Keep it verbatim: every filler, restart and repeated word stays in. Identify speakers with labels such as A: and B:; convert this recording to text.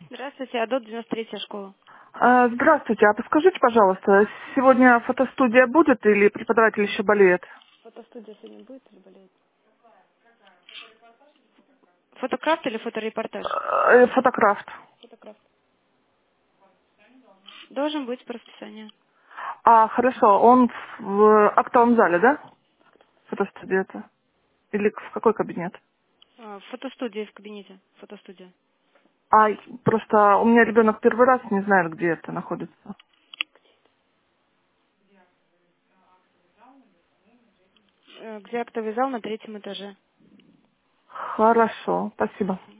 A: Здравствуйте, Адот, девяносто третья школа.
B: А, Здравствуйте, а подскажите, пожалуйста, сегодня фотостудия будет или преподаватель еще болеет?
A: Фотостудия сегодня будет или болеет? Фотокрафт или фоторепортаж?
B: Э, Фотокрафт.
A: Фотокрафт. Должен быть по расписанию.
B: А, хорошо, он в актовом зале, да? Фотостудия это? Или в какой кабинет?
A: А, фотостудия в кабинете. Фотостудия.
B: А, просто у меня ребенок первый раз не знает, где это находится.
A: Э, Где актовый зал на третьем этаже.
B: Хорошо, спасибо.